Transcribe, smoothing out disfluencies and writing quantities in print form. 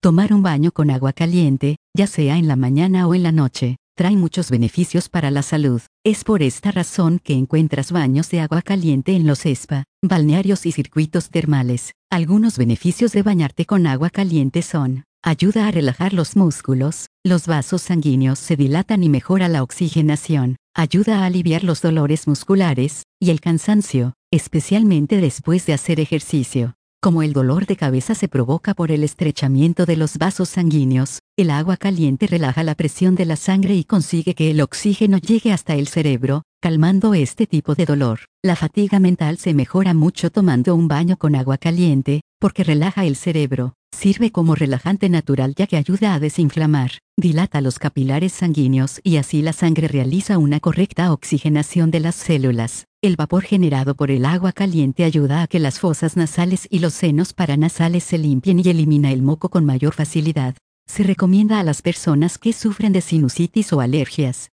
Tomar un baño con agua caliente, ya sea en la mañana o en la noche, trae muchos beneficios para la salud. Es por esta razón que encuentras baños de agua caliente en los spa, balnearios y circuitos termales. Algunos beneficios de bañarte con agua caliente son: ayuda a relajar los músculos, los vasos sanguíneos se dilatan y mejora la oxigenación, ayuda a aliviar los dolores musculares y el cansancio, especialmente después de hacer ejercicio. Como el dolor de cabeza se provoca por el estrechamiento de los vasos sanguíneos, el agua caliente relaja la presión de la sangre y consigue que el oxígeno llegue hasta el cerebro, calmando este tipo de dolor. La fatiga mental se mejora mucho tomando un baño con agua caliente, porque relaja el cerebro. Sirve como relajante natural ya que ayuda a desinflamar, dilata los capilares sanguíneos y así la sangre realiza una correcta oxigenación de las células. El vapor generado por el agua caliente ayuda a que las fosas nasales y los senos paranasales se limpien y elimina el moco con mayor facilidad. Se recomienda a las personas que sufren de sinusitis o alergias,